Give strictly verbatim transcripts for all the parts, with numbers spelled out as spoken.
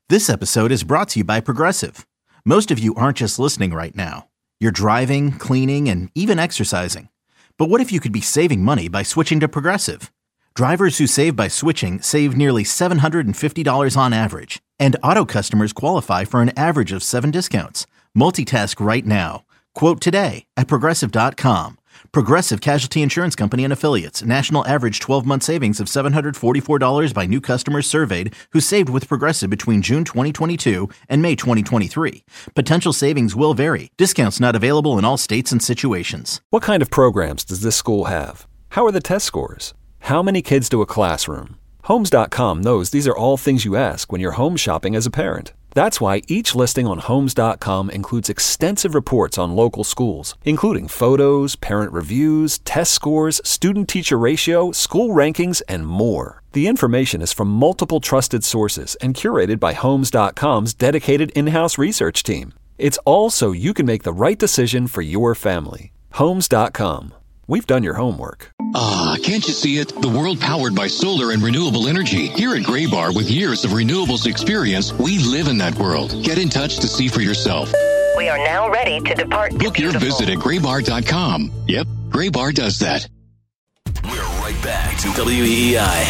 This episode is brought to you by Progressive. Most of you aren't just listening right now. You're driving, cleaning, and even exercising. But what if you could be saving money by switching to Progressive? Drivers who save by switching save nearly seven hundred fifty dollars on average. And auto customers qualify for an average of seven discounts. Multitask right now. Quote today at Progressive dot com. Progressive Casualty Insurance Company and Affiliates. National average twelve-month savings of seven hundred forty-four dollars by new customers surveyed who saved with Progressive between June twenty twenty-two and May twenty twenty-three. Potential savings will vary. Discounts not available in all states and situations. What kind of programs does this school have? How are the test scores? How many kids do a classroom? Homes dot com knows these are all things you ask when you're home shopping as a parent. That's why each listing on Homes dot com includes extensive reports on local schools, including photos, parent reviews, test scores, student-teacher ratio, school rankings, and more. The information is from multiple trusted sources and curated by Homes dot com's dedicated in-house research team. It's all so you can make the right decision for your family. Homes dot com. We've done your homework. Ah, can't you see it? The world powered by solar and renewable energy. Here at Graybar, with years of renewables experience, we live in that world. Get in touch to see for yourself. We are now ready to depart. Book your visit at graybar dot com. Yep, Graybar does that. We're right back to W E E I.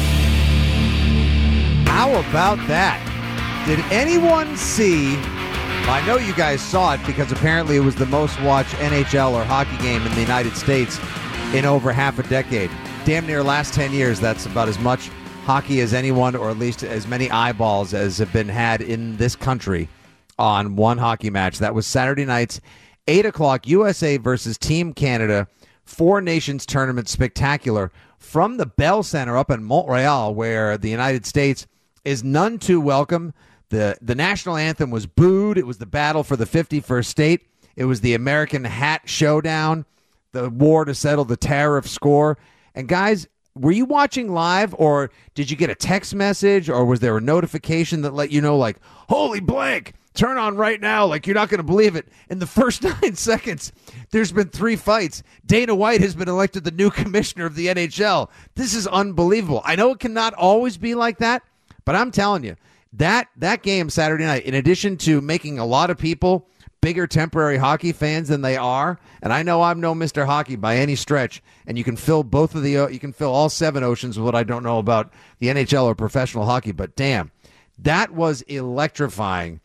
How about that? Did anyone see... I know you guys saw it because apparently it was the most watched N H L or hockey game in the United States in over half a decade. Damn near last ten years, that's about as much hockey as anyone, or at least as many eyeballs as have been had in this country on one hockey match. That was Saturday night's eight o'clock U S A versus Team Canada Four Nations Tournament Spectacular from the Bell Center up in Montreal, where the United States is none too welcome. The the national anthem was booed. It was the battle for the fifty-first state. It was the American Hat Showdown, the war to settle the tariff score. And guys, were you watching live, or did you get a text message, or was there a notification that let you know, like, holy blank, turn on right now, like you're not going to believe it? In the first nine seconds, there's been three fights. Dana White has been elected the new commissioner of the N H L. This is unbelievable. I know it cannot always be like that, but I'm telling you, That that game Saturday night, in addition to making a lot of people bigger temporary hockey fans than they are, and I know I'm no Mister Hockey by any stretch, and you can fill both of the you can fill all seven oceans with what I don't know about the N H L or professional hockey, but damn, that was electrifying,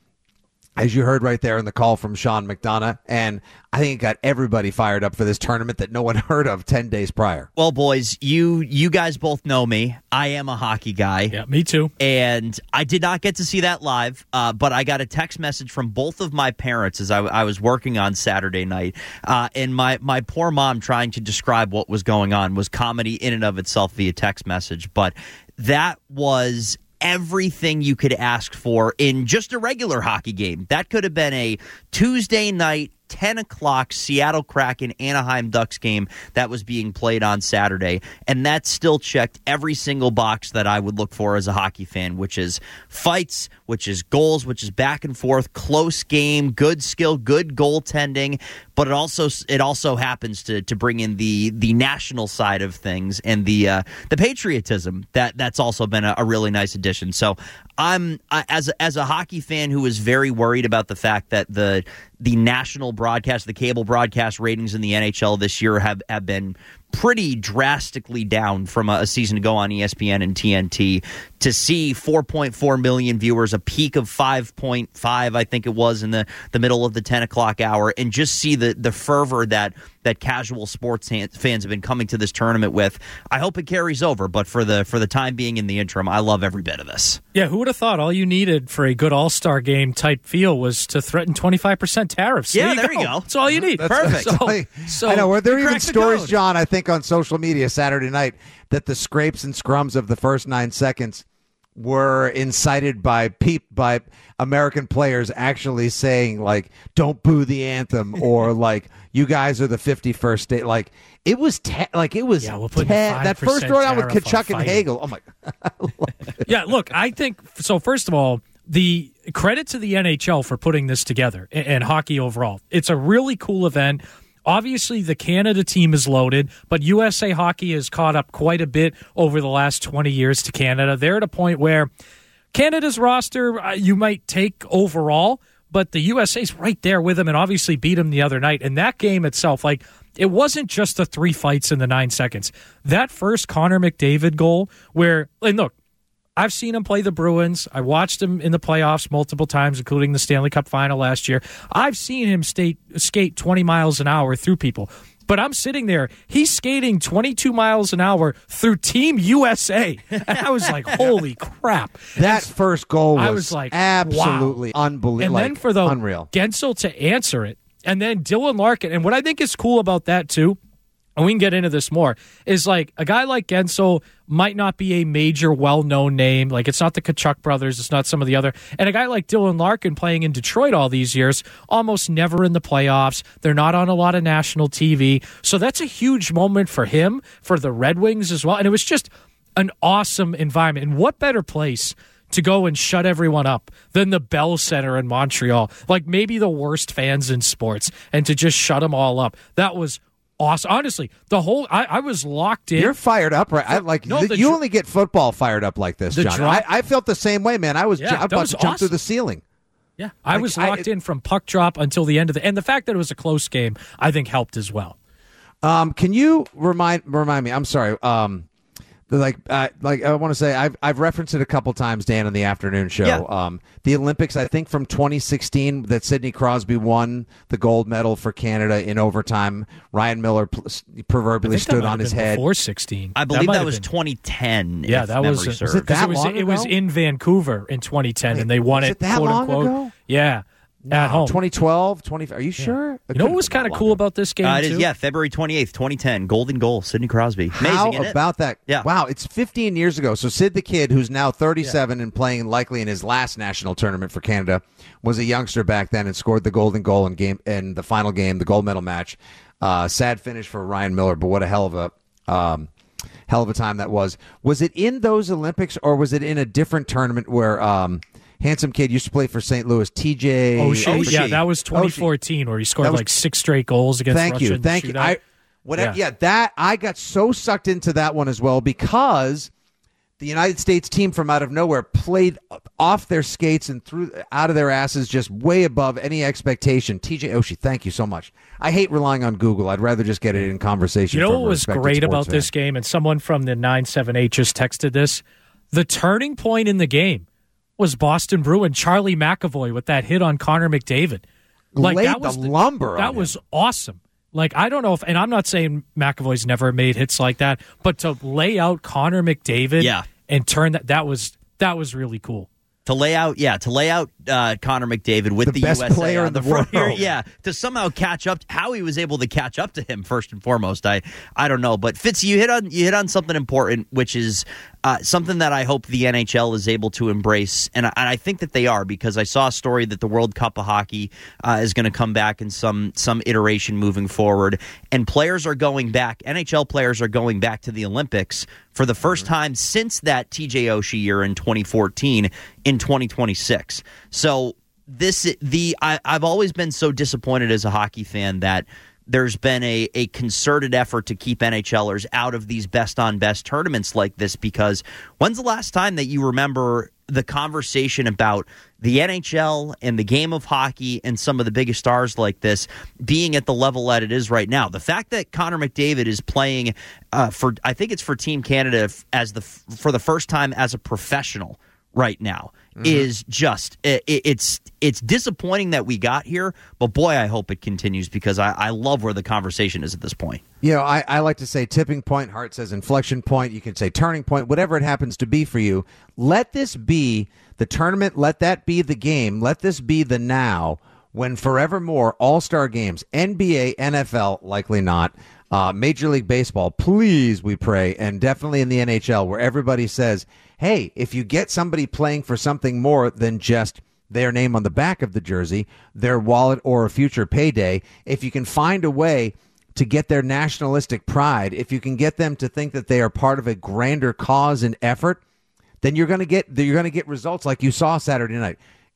as you heard right there in the call from Sean McDonough, and I think it got everybody fired up for this tournament that no one heard of ten days prior. Well, boys, you you guys both know me. I am a hockey guy. Yeah, me too. And I did not get to see that live, uh, but I got a text message from both of my parents as I, I was working on Saturday night, uh, and my, my poor mom trying to describe what was going on was comedy in and of itself via text message, but that was everything you could ask for in just a regular hockey game. That could have been a Tuesday night, ten o'clock Seattle Kraken Anaheim Ducks game that was being played on Saturday, and that still checked every single box that I would look for as a hockey fan, which is fights, which is goals, which is back and forth, close game, good skill, good goaltending, but it also it also happens to to bring in the the national side of things and the uh, the patriotism that that's also been a, a really nice addition. So I'm uh, as a, as a hockey fan who is very worried about the fact that the the national broadcast, the cable broadcast ratings in the N H L this year have, have been pretty drastically down from a, a season ago on E S P N and T N T. To see four point four million viewers, a peak of five point five, I think it was, in the, the middle of the ten o'clock hour, and just see the, the fervor that that casual sports fans have been coming to this tournament with. I hope it carries over, but for the for the time being, in the interim, I love every bit of this. Yeah, who would have thought all you needed for a good all-star game type feel was to threaten twenty-five percent tariffs? Yeah, there you, there go. you go. That's all you need. That's, Perfect. So, so I know. Were there even the stories, code. John, I think on social media Saturday night, that the scrapes and scrums of the first nine seconds were incited by peep by American players actually saying, like, don't boo the anthem, or like, you guys are the fifty-first state. Like, it was te- like it was yeah, we'll te- that first throwdown with Kachuk and Hagel. Oh my God. Yeah, look, I think so. First of all, the credit to the N H L for putting this together, and, and hockey overall. It's a really cool event. Obviously, the Canada team is loaded, but U S A Hockey has caught up quite a bit over the last twenty years to Canada. They're at a point where Canada's roster, uh, you might take overall, but the U S A's right there with them and obviously beat them the other night. And that game itself, like, it wasn't just the three fights in the nine seconds. That first Connor McDavid goal where, and look, I've seen him play the Bruins. I watched him in the playoffs multiple times, including the Stanley Cup final last year. I've seen him skate, skate twenty miles an hour through people. But I'm sitting there, he's skating twenty-two miles an hour through Team U S A. And I was like, holy crap. That and first goal was, I was like, absolutely wow. unbelievable. And like, then for the unreal. Gensel to answer it, and then Dylan Larkin. And what I think is cool about that, too, and we can get into this more, is like a guy like Gensel might not be a major well-known name. Like, it's not the Kachuk brothers. It's not some of the other. And a guy like Dylan Larkin playing in Detroit all these years, almost never in the playoffs. They're not on a lot of national T V. So that's a huge moment for him, for the Red Wings as well. And it was just an awesome environment. And what better place to go and shut everyone up than the Bell Center in Montreal? Like, maybe the worst fans in sports, and to just shut them all up. That was awesome. Honestly, the whole I, I was locked in. You're fired up, right? I like no, th- the you dr- only get football fired up like this, the John. drop- I, I felt the same way, man. I was Yeah, ju- that about was to jump awesome. through the ceiling. Yeah, I Like, was I- locked in from puck drop until the end of the, and the fact that it was a close game, I think helped as well. Um, can you remind remind me? I'm sorry. Um, like uh, like I want to say I've I've referenced it a couple times, Dan, on the afternoon show. Yeah. Um, the Olympics, I think from twenty sixteen, that Sidney Crosby won the gold medal for Canada in overtime. Ryan Miller pl- proverbially I think that stood might on have his been head. Before sixteen, I believe might that, have was been- twenty ten. Yeah, if that memory was. serves. Was it that it was, long it was ago? in Vancouver in twenty ten, Wait, and they won was it, it that quote long unquote. ago? Yeah, at home. twenty twelve, twenty Are you sure? You know what was kind of cool about this game? Uh, it is, too? yeah, February twenty-eighth, twenty ten. Golden goal, Sidney Crosby. Amazing, How isn't it? about that? Yeah. Wow, it's fifteen years ago. So Sid the Kid, who's now thirty-seven and playing likely in his last national tournament for Canada, was a youngster back then and scored the golden goal in game in the final game, the gold medal match. Uh, sad finish for Ryan Miller, but what a hell of a um, hell of a time that was. Was it in those Olympics, or was it in a different tournament where um, handsome kid used to play for Saint Louis, T J Oshie. Oshie? Yeah, that was twenty fourteen, where he scored That was- like six straight goals against Thank Russia you, in the thank you. shootout. I, whatever, Yeah. yeah. that I got so sucked into that one as well because the United States team from out of nowhere played off their skates and threw out of their asses, just way above any expectation. T J Oshie, thank you so much. I hate relying on Google. I'd rather just get it in conversation. You know from a what was respected great sports about fan. this game, and someone from the nine seven eight just texted this? The turning point in the game was Boston Bruin Charlie McAvoy with that hit on Connor McDavid. Like Laid that was the lumber That on was him. awesome. Like, I don't know if, and I'm not saying McAvoy's never made hits like that, but to lay out Connor McDavid, Yeah. and turn that that was that was really cool. To lay out, yeah, to lay out uh, Connor McDavid with The the, best U S A player on in the front here, world. yeah, to somehow catch up, how he was able to catch up to him first and foremost, I, I don't know. But Fitz, you hit on you hit on something important, which is uh, something that I hope the N H L is able to embrace, and I, and I think that they are, because I saw a story that the World Cup of Hockey uh, is going to come back in some some iteration moving forward, and players are going back. N H L players are going back to the Olympics for the first time since that T J Oshie year in twenty fourteen in twenty twenty-six. So this the I, I've always been so disappointed as a hockey fan that there's been a, a concerted effort to keep NHLers out of these best-on-best tournaments like this, because when's the last time that you remember the conversation about the N H L and the game of hockey and some of the biggest stars like this being at the level that it is right now? The fact that Connor McDavid is playing uh, for, I think it's for Team Canada as the for the first time as a professional right now, mm-hmm. is just it, it's it's disappointing that we got here, but boy, I hope it continues, because I, I love where the conversation is at this point. You know, I, I like to say tipping point. Hart says inflection point. You can say turning point, whatever it happens to be for you. Let this be the tournament. Let that be the game. Let this be the now when forevermore all-star games, N B A, N F L, likely not, uh, Major League Baseball, please, we pray, and definitely in the N H L, where everybody says, hey, if you get somebody playing for something more than just their name on the back of the jersey, their wallet, or a future payday, if you can find a way to get their nationalistic pride, if you can get them to think that they are part of a grander cause and effort, then you're going to get you're going to get results like you saw Saturday night.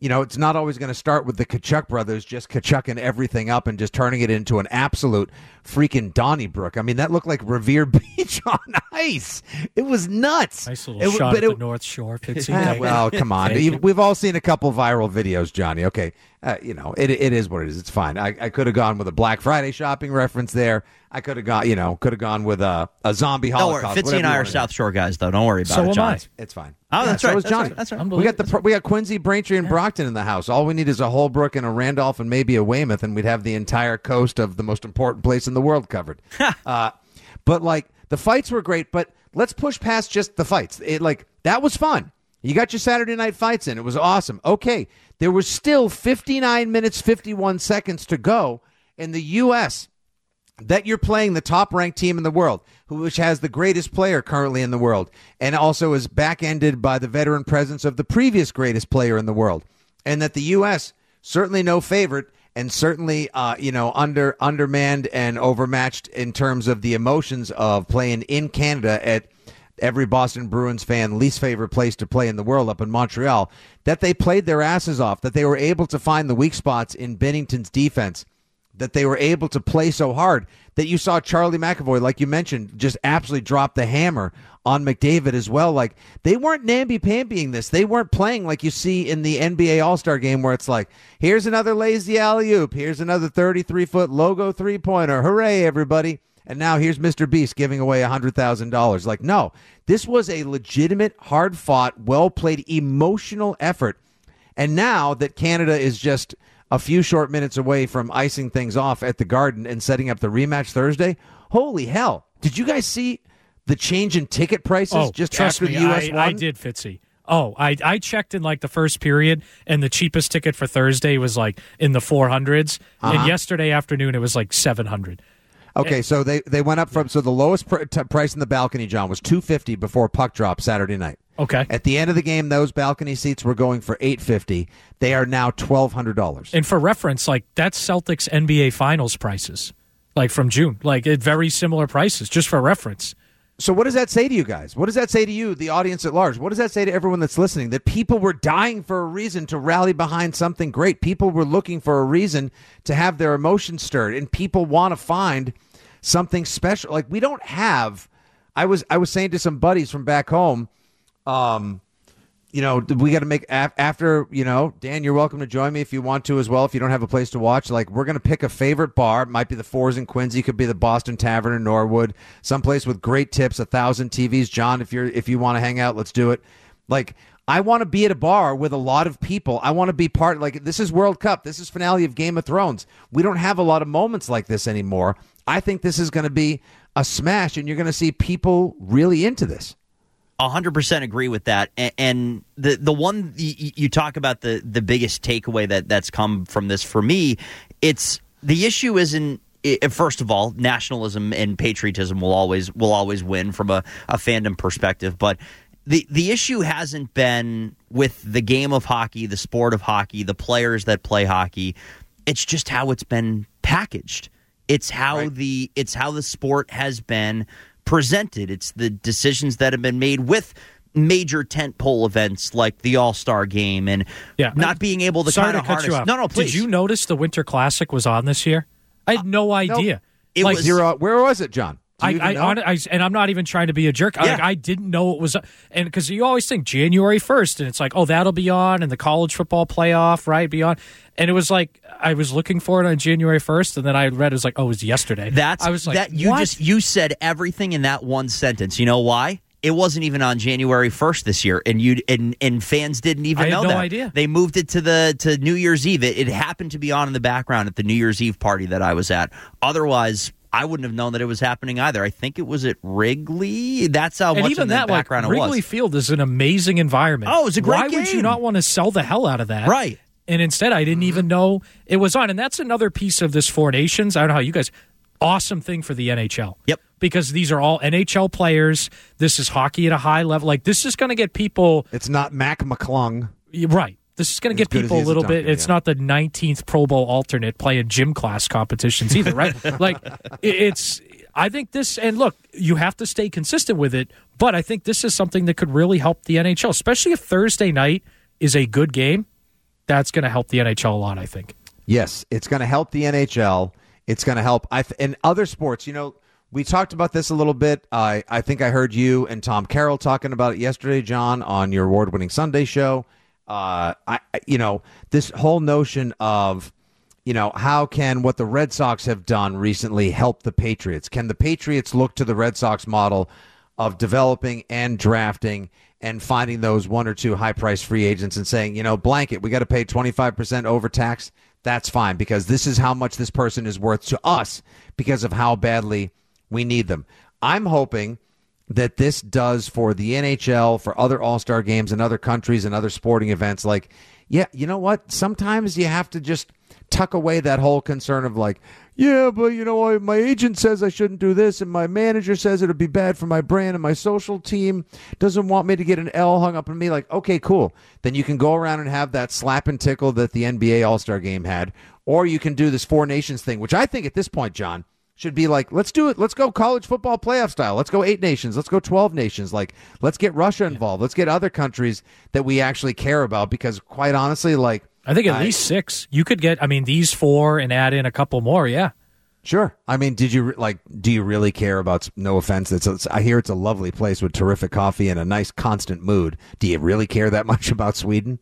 you know, it's not always going to start with the Kachuk brothers just Kachucking everything up and just turning it into an absolute freaking Donnybrook. I mean, that looked like Revere Beach on ice. It was nuts. Nice little it, shot but at it, the North Shore. uh, well, come on. We've all seen a couple viral videos, Johnny. Okay, uh, you know, it it is what it is. It's fine. I, I could have gone with a Black Friday shopping reference there. I could have gone, you know, could have gone with a, a zombie Holocaust. Don't worry. Fitzy and I are South Shore guys, though. Don't worry about so it, am John. I. It's fine. Oh, yeah, that's so right. is Johnny. That's right. That's right. We got the we got Quincy, Braintree, and yeah. Brockton in the house. All we need is a Holbrook and a Randolph and maybe a Weymouth, and we'd have the entire coast of the most important place in the world covered. uh, but like the fights were great. But let's push past just the fights. It like that was fun. You got your Saturday night fights in. It was awesome. Okay, there was still fifty-nine minutes, fifty-one seconds to go in the U S that you're playing the top-ranked team in the world, which has the greatest player currently in the world, and also is back-ended by the veteran presence of the previous greatest player in the world, and that the U S, certainly no favorite, and certainly uh, you know under undermanned and overmatched in terms of the emotions of playing in Canada at every Boston Bruins fan least favorite place to play in the world up in Montreal, that they played their asses off, that they were able to find the weak spots in Binnington's defense, that they were able to play so hard, that you saw Charlie McAvoy, like you mentioned, just absolutely drop the hammer on McDavid as well. Like, they weren't namby-pambying this. They weren't playing like you see in the N B A All-Star game where it's like, here's another lazy alley-oop, here's another thirty-three foot logo three-pointer, hooray, everybody. And now here's Mister Beast giving away one hundred thousand dollars. Like, no, this was a legitimate, hard-fought, well-played, emotional effort. And now that Canada is just a few short minutes away from icing things off at the Garden and setting up the rematch Thursday, holy hell. Did you guys see the change in ticket prices oh, just trust after me, the U S I, won? I did, Fitzy. Oh, I I checked in like the first period, and the cheapest ticket for Thursday was like in the four hundreds, uh-huh. and yesterday afternoon it was like seven hundred. Okay, and, so they, they went up from, so the lowest pr- t- price in the balcony, John, was two hundred fifty dollars before puck drop Saturday night. Okay. At the end of the game, those balcony seats were going for eight hundred fifty dollars. They are now twelve hundred dollars. And for reference, like that's Celtics N B A Finals prices, like from June, like at very similar prices, just for reference. So what does that say to you guys? What does that say to you, the audience at large? What does that say to everyone that's listening? That people were dying for a reason to rally behind something great. People were looking for a reason to have their emotions stirred, and people want to find something special. Like we don't have. I was I was saying to some buddies from back home. Um, you know, we got to make af- after, you know, Dan, you're welcome to join me if you want to as well. If you don't have a place to watch, like we're going to pick a favorite bar. It might be the Fours in Quincy, could be the Boston Tavern in Norwood, someplace with great tips, a thousand T Vs. John, if you're, if you want to hang out, let's do it. Like, I want to be at a bar with a lot of people. I want to be part, like, this is World Cup. This is finale of Game of Thrones. We don't have a lot of moments like this anymore. I think this is going to be a smash, and you're going to see people really into this. one hundred percent agree with that. And the the one you talk about, the the biggest takeaway that that's come from this for me, it's the issue isn't, first of all, nationalism and patriotism will always will always win from a, a fandom perspective, but the the issue hasn't been with the game of hockey, the sport of hockey, the players that play hockey. It's just how it's been packaged. It's how right. the it's how the sport has been presented. It's the decisions that have been made with major tentpole events like the All-Star Game and yeah. not being able to Sorry kind to of cut harness. You off. No, no, please. Did you notice the Winter Classic was on this year? I had no idea. Uh, nope. It like, was zero. Where was it, John? I, I, on, I and I'm not even trying to be a jerk. Yeah. Like, I didn't know it was, and because you always think January first, and it's like, oh, that'll be on, and the college football playoff, right, be on, and it was like I was looking for it on January first, and then I read it was like, oh, it was yesterday. That's I was like, that you what? just you said everything in that one sentence. You know why? It wasn't even on January first this year, and you and and fans didn't even I know had no that. idea. They moved it to the to New Year's Eve. It, it happened to be on in the background at the New Year's Eve party that I was at. Otherwise, I wouldn't have known that it was happening either. I think it was at Wrigley. That's how and much even in the that, background like, it was. Wrigley Field is an amazing environment. Oh, it was a great Why game. would you not want to sell the hell out of that? Right. And instead, I didn't even know it was on. And that's another piece of this Four Nations. I don't know how you guys. Awesome thing for the N H L. Yep. Because these are all N H L players. This is hockey at a high level. Like, this is going to get people. It's not Mac McClung. Right. This is going to get people a little bit. It's not the nineteenth Pro Bowl alternate playing gym class competitions either, right? Like, it's. I think this, and look, you have to stay consistent with it, but I think this is something that could really help the N H L, especially if Thursday night is a good game. that's going to help the N H L a lot, I think. Yes, it's going to help the N H L. It's going to help I th- in other sports. You know, we talked about this a little bit. I I think I heard you and Tom Carroll talking about it yesterday, John, on your award-winning Sunday show. Uh, I you know, this whole notion of, you know, how can what the Red Sox have done recently help the Patriots? Can the Patriots look to the Red Sox model of developing and drafting and finding those one or two high-priced free agents and saying, you know, blanket, we got to pay twenty-five percent overtax? That's fine, because this is how much this person is worth to us because of how badly we need them. I'm hoping that this does for the N H L, for other all-star games in other countries and other sporting events. Like, yeah, you know what? Sometimes you have to just tuck away that whole concern of like, yeah, but you know, I, my agent says I shouldn't do this, and my manager says it'll be bad for my brand, and my social team doesn't want me to get an L hung up on me. Like, okay, cool. Then you can go around and have that slap and tickle that the N B A All-Star Game had, or you can do this Four Nations thing, which I think at this point, John, should be like, let's do it. Let's go college football playoff style. Let's go eight nations. Let's go twelve nations. Like, let's get Russia involved. Let's get other countries that we actually care about, because quite honestly, like, I think at I, least six. You could get, I mean, these four and add in a couple more, yeah. Sure. I mean, did you, like, do you really care about, no offense, it's, it's I hear it's a lovely place with terrific coffee and a nice constant mood. Do you really care that much about Sweden?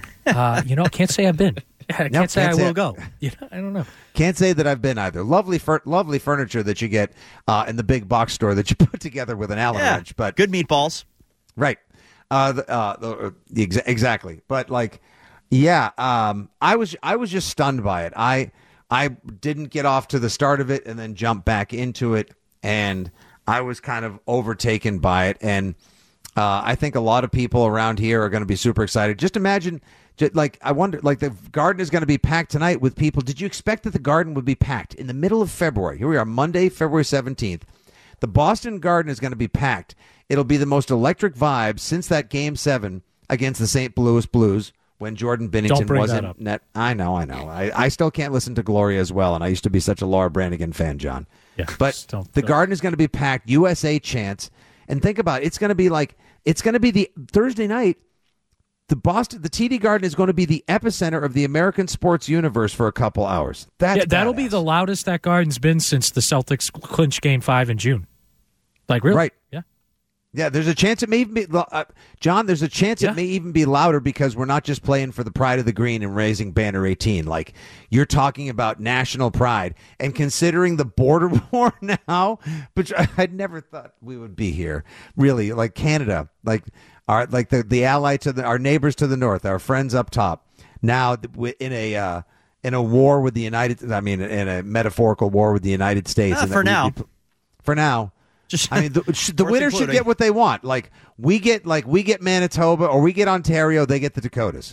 Uh, you know, I can't say I've been. I can't No, say can't I say will I- go. You know, I don't know. Can't say that I've been either. Lovely fur- lovely furniture that you get uh, in the big box store that you put together with an Allen Yeah, wrench. But good meatballs. Right. Uh, the, uh, the, uh, the exa- exactly. But like, yeah, um, I was I was just stunned by it. I I didn't get off to the start of it and then jump back into it, and I was kind of overtaken by it. And uh, I think a lot of people around here are going to be super excited. Just imagine, just like I wonder, like the Garden is going to be packed tonight with people. Did you expect that the Garden would be packed in the middle of February? Here we are, Monday, February seventeenth. The Boston Garden is going to be packed. It'll be the most electric vibe since that Game Seven against the Saint Louis Blues when Jordan Don't Binnington bring wasn't that up. net. I know, I know. I, I still can't listen to Gloria as well, and I used to be such a Laura Branigan fan, John. Yeah, but just don't- the don't. Garden is going to be packed. U S A chants, and think about it. It's going to be like it's going to be the Thursday night. The Boston, the T D Garden is going to be the epicenter of the American sports universe for a couple hours. That's Yeah, that'll be badass. the loudest that Garden's been since the Celtics clinched Game Five in June. Like, really? Right. Yeah. Yeah, there's a chance it may even be, uh, John, there's a chance Yeah. it may even be louder because we're not just playing for the pride of the green and raising banner eighteen. Like, you're talking about national pride. And considering the border war now, but I'd never thought we would be here. Really, like Canada, like our, like the, the ally to the, our neighbors to the north, our friends up top. Now in a, uh, in a war with the United, I mean, in a metaphorical war with the United States. Ah, and that for we'd now. be- For now. Just I mean, the, sh- the Worth winners should including. get what they want. Like we get, like we get Manitoba, or we get Ontario. They get the Dakotas.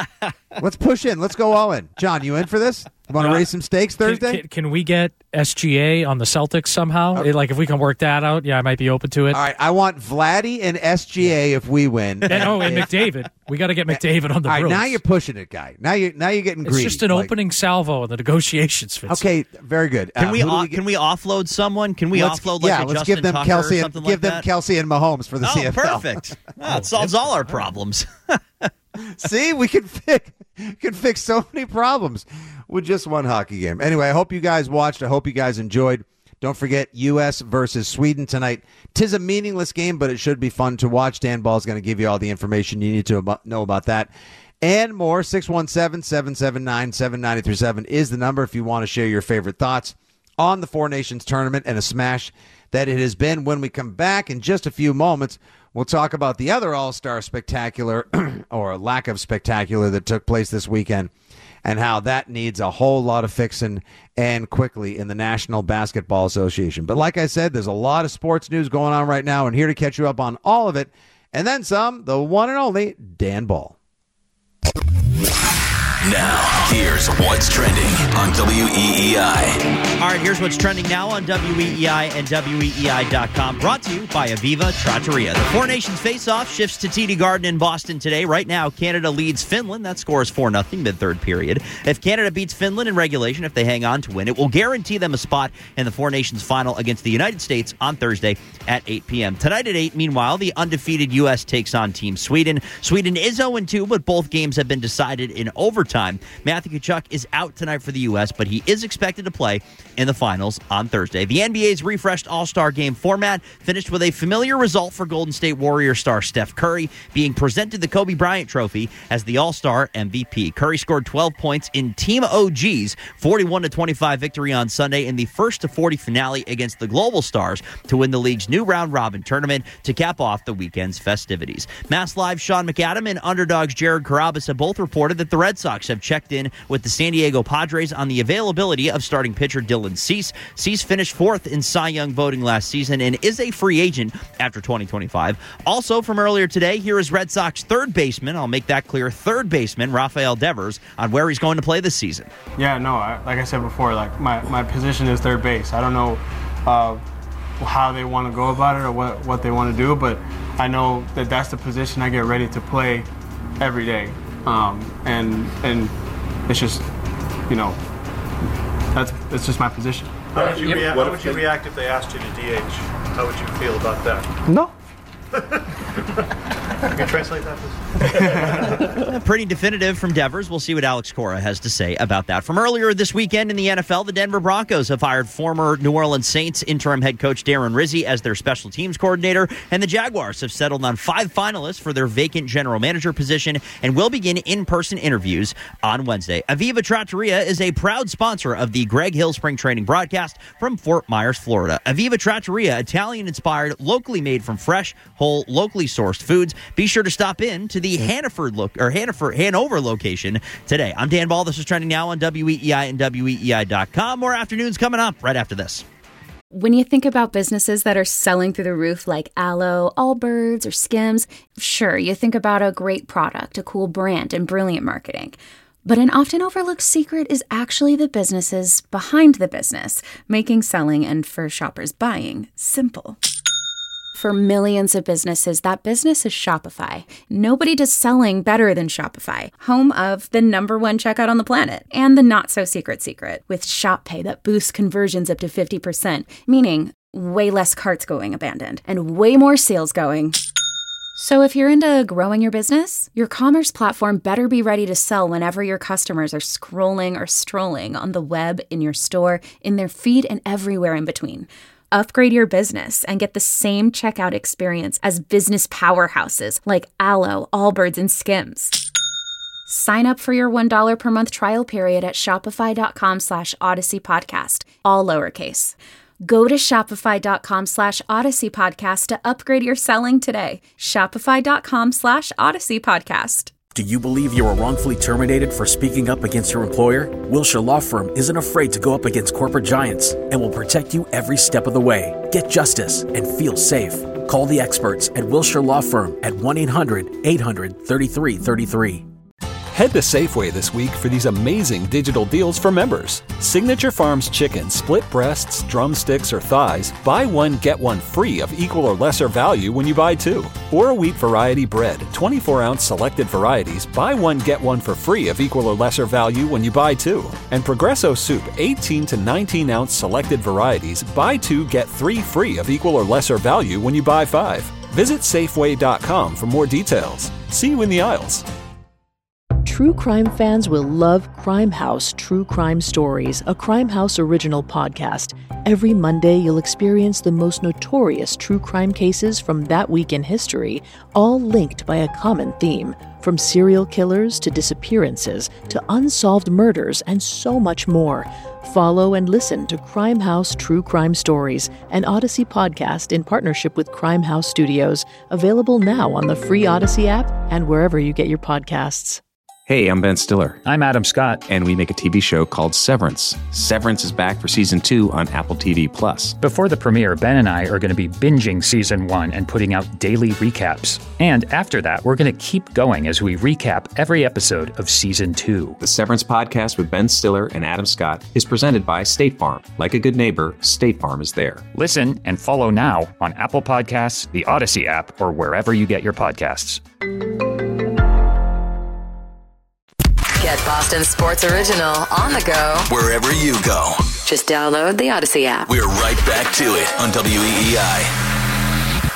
Let's push in. Let's go all in. John, you in for this? You want to Uh, raise some stakes Can, Thursday? can, can we get S G A on the Celtics somehow? It- like, if we can work that out, yeah, I might be open to it. All right, I want Vladdy and S G A if we win. And, oh, and McDavid. We got to get McDavid on the All right, Bruins. now you're pushing it, guy. Now you now you're getting It's greedy. just an Like, opening salvo in the negotiations, Fitz. Okay, very good. Can Uh, we, who do off, get- can we offload someone? Can we let's- offload like yeah, a let's Justin give them Tucker Kelsey or and something give like them that? Kelsey and Mahomes for the Oh, C F L. perfect. Oh, it solves all our problems. See, we can fix can fix so many problems with just one hockey game. Anyway, I hope you guys watched. I hope you guys enjoyed. Don't forget U S versus Sweden tonight. Tis a meaningless game, but it should be fun to watch. Dan Ball is going to give you all the information you need to abo- know about that and more. six one seven, seven seven nine, seven nine three seven is the number if you want to share your favorite thoughts on the Four Nations tournament and a smash that it has been. When we come back in just a few moments, we'll talk about the other All-Star spectacular or lack of spectacular that took place this weekend and how that needs a whole lot of fixing and quickly in the National Basketball Association. But like I said, there's a lot of sports news going on right now, and here to catch you up on all of it and then some, the one and only Dan Ball. Now, Here's what's trending on W E E I. All right, here's what's trending now on W E E I and W E E I dot com. Brought to you by Aviva Trattoria. The Four Nations face-off shifts to T D Garden in Boston today. Right now, Canada leads Finland. That score is four nothing mid-third period. If Canada beats Finland in regulation, if they hang on to win, it will guarantee them a spot in the Four Nations final against the United States on Thursday at eight p.m. Tonight at eight, meanwhile, the undefeated U S takes on Team Sweden. Sweden is oh and two, but both games have been decided in overtime. Matthew Tkachuk is out tonight for the U S, but he is expected to play in the finals on Thursday. The N B A's refreshed All-Star Game format finished with a familiar result for Golden State Warrior star Steph Curry being presented the Kobe Bryant Trophy as the All-Star M V P. Curry scored twelve points in Team O G's forty-one to twenty-five victory on Sunday in the first to forty finale against the Global Stars to win the league's new round-robin tournament to cap off the weekend's festivities. Mass Live's Sean McAdam and Underdog's Jared Carrabis have both reported that the Red Sox have checked in with the San Diego Padres on the availability of starting pitcher Dylan Cease. Cease finished fourth in Cy Young voting last season and is a free agent after twenty twenty-five. Also from earlier today, here is Red Sox third baseman, I'll make that clear, third baseman Rafael Devers on where he's going to play this season. Yeah, no, I, like I said before, like my, my position is third base. I don't know uh, how they want to go about it or what, what they want to do, but I know that that's the position I get ready to play every day. Um, and and it's just, you know, that's it's just my position. How would you, rea- how would you react if they asked you to D H? How would you feel about that? No. You can translate that. Pretty definitive from Devers. We'll see what Alex Cora has to say about that. From earlier this weekend in the N F L, the Denver Broncos have hired former New Orleans Saints interim head coach Darren Rizzi as their special teams coordinator, and the Jaguars have settled on five finalists for their vacant general manager position and will begin in-person interviews on Wednesday. Aviva Trattoria is a proud sponsor of the Greg Hill Spring Training broadcast from Fort Myers, Florida. Aviva Trattoria, Italian-inspired, locally made from fresh, whole, locally sourced foods. Be sure to stop in to the Hannaford look or Hannaford Hanover location today. I'm Dan Ball. This is trending now on W E E I and W E E I dot com. More afternoons coming up right after this. When you think about businesses that are selling through the roof like Aloe, Allbirds, or Skims, sure, you think about a great product, a cool brand, and brilliant marketing. But an often overlooked secret is actually the businesses behind the business, making selling and, for shoppers, buying simple. For millions of businesses, that business is Shopify. Nobody does selling better than Shopify, home of the number one checkout on the planet, and the not-so-secret secret, with Shop Pay that boosts conversions up to fifty percent, meaning way less carts going abandoned, and way more sales going. So if you're into growing your business, your commerce platform better be ready to sell whenever your customers are scrolling or strolling on the web, in your store, in their feed, and everywhere in between. Upgrade your business and get the same checkout experience as business powerhouses like Aloe, Allbirds, and Skims. Sign up for your one dollar per month trial period at shopify.com slash Odyssey Podcast, all lowercase. Go to shopify.com slash Odyssey Podcast to upgrade your selling today. Shopify.com slash Odyssey Podcast. Do you believe you were wrongfully terminated for speaking up against your employer? Wilshire Law Firm isn't afraid to go up against corporate giants and will protect you every step of the way. Get justice and feel safe. Call the experts at Wilshire Law Firm at one eight hundred eight hundred thirty-three thirty-three. Head to Safeway this week for these amazing digital deals for members. Signature Farms chicken, split breasts, drumsticks, or thighs, buy one, get one free of equal or lesser value when you buy two. Or wheat variety bread, twenty-four ounce selected varieties, buy one, get one for free of equal or lesser value when you buy two. And Progresso soup, eighteen to nineteen ounce selected varieties, buy two, get three free of equal or lesser value when you buy five. Visit Safeway dot com for more details. See you in the aisles. True crime fans will love Crime House True Crime Stories, a Crime House original podcast. Every Monday, you'll experience the most notorious true crime cases from that week in history, all linked by a common theme. From serial killers to disappearances to unsolved murders and so much more. Follow and listen to Crime House True Crime Stories, an Odyssey podcast in partnership with Crime House Studios, available now on the free Odyssey app and wherever you get your podcasts. Hey, I'm Ben Stiller. I'm Adam Scott. And we make a T V show called Severance. Severance is back for season two on Apple T V Plus. Before the premiere, Ben and I are going to be binging season one and putting out daily recaps. And after that, we're going to keep going as we recap every episode of season two. The Severance podcast with Ben Stiller and Adam Scott is presented by State Farm. Like a good neighbor, State Farm is there. Listen and follow now on Apple Podcasts, the Odyssey app, or wherever you get your podcasts. Get Boston Sports Original on the go. Wherever you go. Just download the Odyssey app. We're right back to it on W E E I.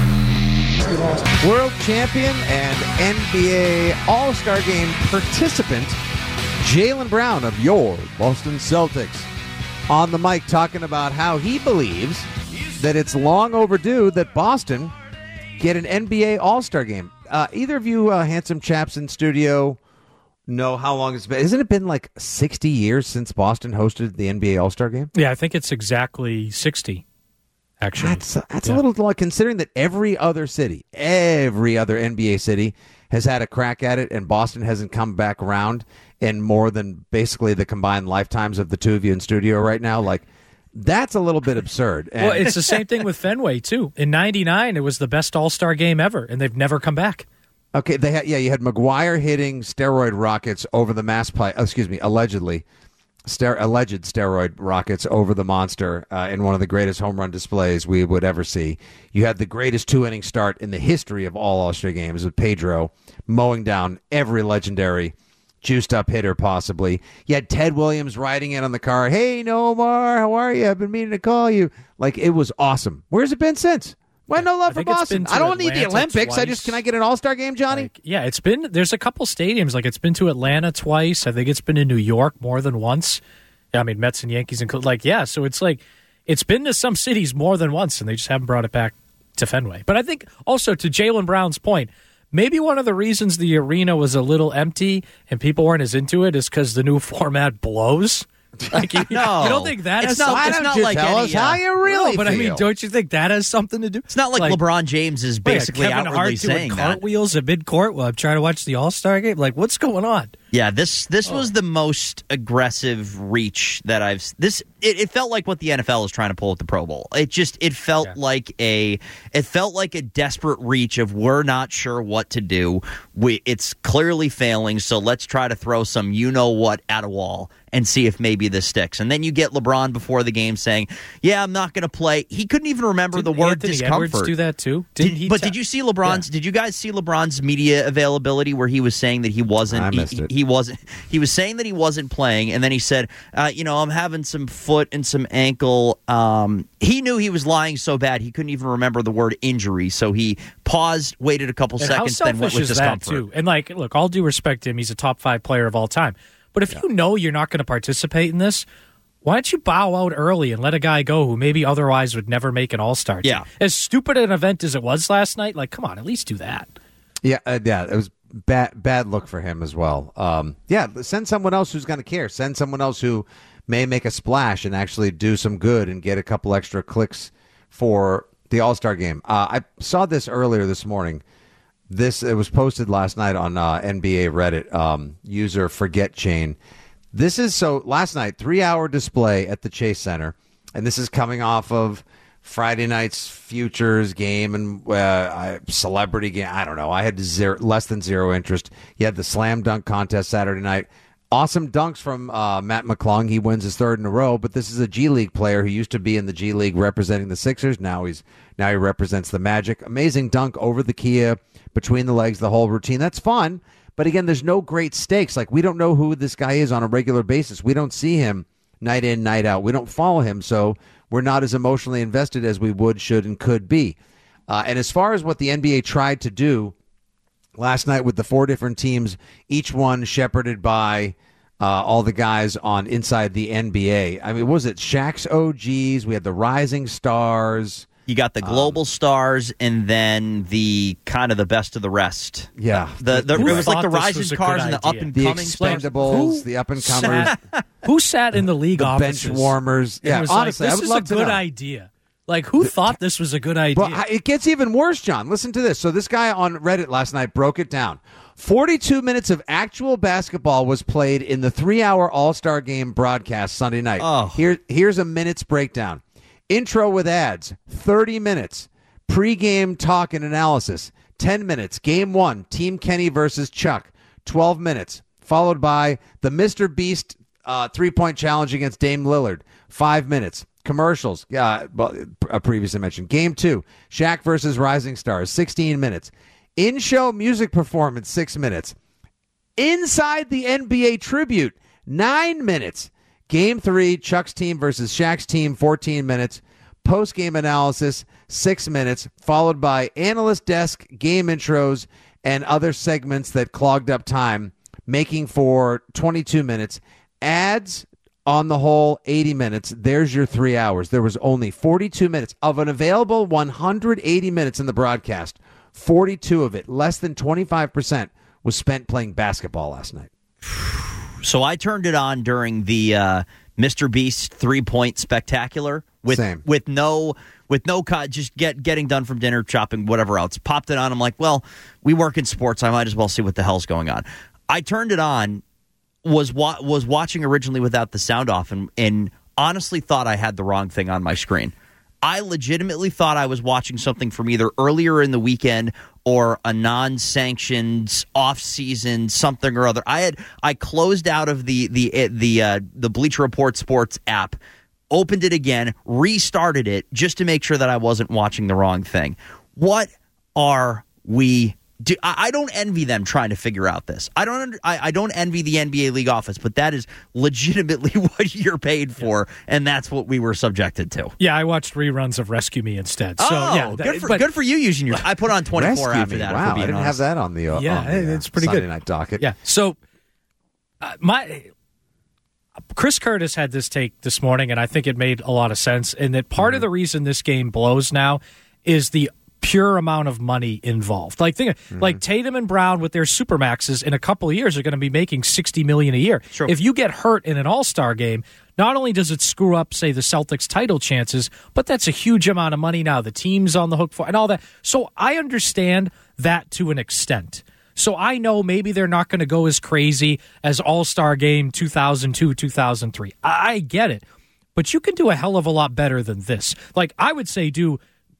World champion and N B A All-Star Game participant Jaylen Brown of your Boston Celtics on the mic talking about how he believes that it's long overdue that Boston get an N B A All-Star Game. Uh, either of you uh, handsome chaps in studio know how long it's been? Hasn't it been like sixty years since Boston hosted the N B A All-Star Game? Yeah, I think it's exactly sixty, actually. That's, that's yeah. a little like considering that every other city, every other N B A city has had a crack at it, and Boston hasn't come back around in more than basically the combined lifetimes of the two of you in studio right now. Like, that's a little bit absurd. And well, it's the same thing with Fenway, too. In ninety-nine, it was the best All-Star game ever, and they've never come back. Okay, they had yeah, you had McGuire hitting steroid rockets over the mass play. Oh, excuse me, allegedly, ster- alleged steroid rockets over the monster uh, in one of the greatest home run displays we would ever see. You had the greatest two inning start in the history of all All-Star games with Pedro mowing down every legendary juiced up hitter possibly. You had Ted Williams riding in on the car. Hey, Nomar, how are you? I've been meaning to call you. Like, it was awesome. Where's it been since? Why no love for Boston? I don't need the Olympics. I just can I get an All-Star game, Johnny? Like, yeah, it's been there's a couple stadiums. Like it's been to Atlanta twice. I think it's been to New York more than once. Yeah, I mean Mets and Yankees and like yeah. So it's like it's been to some cities more than once, and they just haven't brought it back to Fenway. But I think also to Jaylen Brown's point, maybe one of the reasons the arena was a little empty and people weren't as into it is because the new format blows. Like you, no, you don't think that it's has not, something? it's not you like tell any, us how uh, you really no, but feel. I mean, don't you think that has something to do? It's not like, like LeBron James is basically yeah, Kevin outwardly Hart saying doing that. cartwheels at mid-court while I'm trying to watch the All-Star game. Like, what's going on? Yeah, this this oh. was the most aggressive reach that I've this. It, it felt like what the N F L is trying to pull at the Pro Bowl. It just it felt yeah. like a it felt like a desperate reach of we're not sure what to do. We it's clearly failing, so let's try to throw some you know what at a wall and see if maybe this sticks. And then you get LeBron before the game saying, "Yeah, I'm not going to play." He couldn't even remember Didn't the word Anthony discomfort. Edwards do that too? Didn't did, he but ta- did you see LeBron's? Yeah. Did you guys see LeBron's media availability where he was saying that he wasn't? I missed he, it. he wasn't. He was saying that he wasn't playing, and then he said, uh, "You know, I'm having some foot and some ankle." Um, he knew he was lying so bad he couldn't even remember the word injury, so he paused, waited a couple and seconds, how then went with is discomfort. that too? And like, look, all due respect to him, he's a top five player of all time. But if yeah. you know you're not going to participate in this, why don't you bow out early and let a guy go who maybe otherwise would never make an All-Star team? Yeah. As stupid an event as it was last night, like, come on, at least do that. Yeah, uh, yeah, it was bad bad look for him as well. Um, yeah, send someone else who's going to care. Send someone else who may make a splash and actually do some good and get a couple extra clicks for the All-Star game. Uh, I saw this earlier this morning. This it was posted last night on uh, N B A Reddit. Um, user Forget Chain. This is so last night, three-hour display at the Chase Center, and this is coming off of Friday night's futures game and uh, celebrity game. I don't know. I had zero, less than zero interest. You had the slam dunk contest Saturday night. Awesome dunks from uh, Matt McClung. He wins his third in a row, but this is a G League player who used to be in the G League representing the Sixers. Now he's now he represents the Magic. Amazing dunk over the Kia, between the legs, the whole routine. That's fun. But again, there's no great stakes. Like, we don't know who this guy is on a regular basis. We don't see him night in, night out. We don't follow him, so we're not as emotionally invested as we would, should, and could be. Uh, and as far as what the N B A tried to do last night with the four different teams, each one shepherded by uh, all the guys on inside the N B A. I mean, what was it Shaq's O Gs? We had the Rising Stars. You got the global um, stars, and then the kind of the best of the rest. Yeah, the, the, Who it was like the thought this rising was a cars good and the up idea? and The coming. Expendables, Who the up and comers, sat, who sat in the league the offices, bench warmers. and Yeah, was honestly, like, I this would is love a to good know. idea. Like, who thought this was a good idea? Well, it gets even worse, John. Listen to this. So this guy on Reddit last night broke it down. forty-two minutes of actual basketball was played in the three-hour All-Star Game broadcast Sunday night. Oh. Here, here's a minute's breakdown. Intro with ads, thirty minutes. Pre-game talk and analysis, ten minutes. Game one, Team Kenny versus Chuck, twelve minutes. Followed by the Mister Beast uh, three-point challenge against Dame Lillard, five minutes. Commercials, uh, uh, previously mentioned. Game two, Shaq versus Rising Stars, sixteen minutes. In-show music performance, six minutes. Inside the N B A tribute, nine minutes. Game three, Chuck's team versus Shaq's team, fourteen minutes. Post-game analysis, six minutes, followed by analyst desk, game intros, and other segments that clogged up time, making for twenty-two minutes. Ads, on the whole, eighty minutes. There's your three hours. There was only forty-two minutes of an available one hundred eighty minutes in the broadcast. forty-two of it, less than twenty-five percent, was spent playing basketball last night. So I turned it on during the uh, Mister Beast three-point spectacular with Same. with no with no co- just get getting done from dinner, shopping, whatever else. Popped it on. I'm like, well, we work in sports. I might as well see what the hell's going on. I turned it on. Was wa- was watching originally without the sound off, and, and honestly thought I had the wrong thing on my screen. I legitimately thought I was watching something from either earlier in the weekend or a non-sanctioned off-season something or other. I had I closed out of the the the uh, the Bleacher Report Sports app, opened it again, restarted it just to make sure that I wasn't watching the wrong thing. What are we? Do, I, I don't envy them trying to figure out this. I don't. Under, I, I don't envy the N B A league office, but that is legitimately what you're paid for, and that's what we were subjected to. Yeah, I watched reruns of Rescue Me instead. So, oh, yeah, good for but, good for you using your. I put on twenty-four Rescue after Me. that. Wow, for being I didn't honest. have that on the uh, Yeah, on the, uh, it's pretty Sunday good. night docket. Yeah. So uh, my Chris Curtis had this take this morning, and I think it made a lot of sense. And that part mm-hmm. of the reason this game blows now is the pure amount of money involved. Like think, mm-hmm. like Tatum and Brown with their supermaxes in a couple of years are going to be making sixty million dollars a year. Sure. If you get hurt in an All-Star game, not only does it screw up, say, the Celtics title chances, but that's a huge amount of money now. The team's on the hook for and all that. So I understand that to an extent. So I know maybe they're not going to go as crazy as All-Star Game two thousand two, two thousand three. I, I get it. But you can do a hell of a lot better than this. Like, I would say do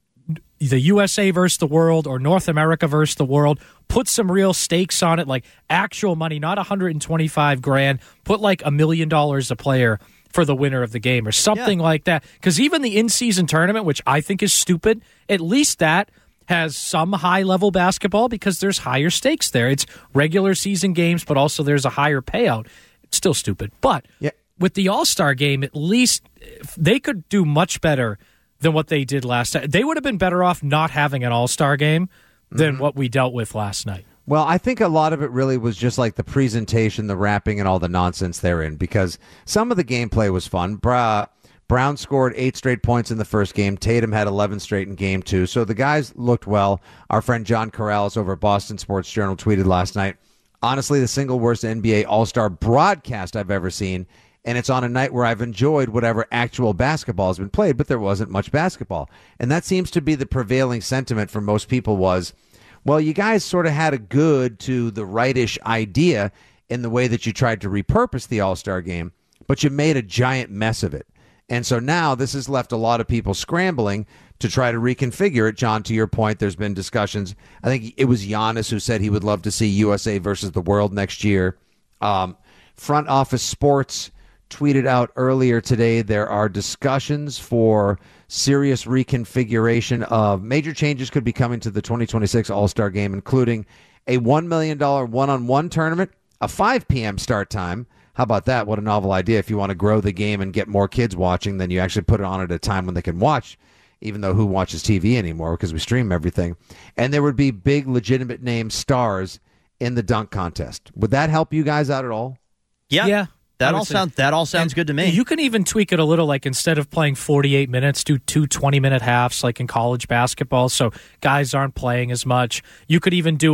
the U S A versus the world or North America versus the world. Put some real stakes on it, like actual money, not one hundred twenty-five grand. Put like a million dollars a player for the winner of the game or something yeah. like that. Because even the in-season tournament, which I think is stupid, at least that has some high-level basketball because there's higher stakes there. It's regular season games, but also there's a higher payout. It's still stupid. But yeah. with the All-Star game, at least they could do much better than what they did last time. They would have been better off not having an All-Star game than mm-hmm. what we dealt with last night. Well, I think a lot of it really was just like the presentation, the rapping, and all the nonsense therein, because some of the gameplay was fun. Bra- Brown scored eight straight points in the first game. Tatum had eleven straight in game two. So the guys looked well. Our friend John Corrales over at Boston Sports Journal tweeted last night, honestly, the single worst N B A All-Star broadcast I've ever seen. And it's on a night where I've enjoyed whatever actual basketball has been played, but there wasn't much basketball. And that seems to be the prevailing sentiment for most people was, well, you guys sort of had a good to the rightish idea in the way that you tried to repurpose the All-Star game, but you made a giant mess of it. And so now this has left a lot of people scrambling to try to reconfigure it. John, to your point, there's been discussions. I think it was Giannis who said he would love to see U S A versus the world next year. Um, Front Office Sports tweeted out earlier today there are discussions for serious reconfiguration of major changes could be coming to the twenty twenty-six All-Star Game, including a one million dollars one-on-one tournament, a five p.m. start time. How about that? What a novel idea. If you want to grow the game and get more kids watching, then you actually put it on at a time when they can watch, even though who watches T V anymore because we stream everything. And there would be big legitimate name stars in the dunk contest. Would that help you guys out at all? Yeah. Yeah. That all sounds that all sounds and good to me. You can even tweak it a little, like instead of playing forty-eight minutes, do two twenty-minute halves like in college basketball, so guys aren't playing as much. You could even do it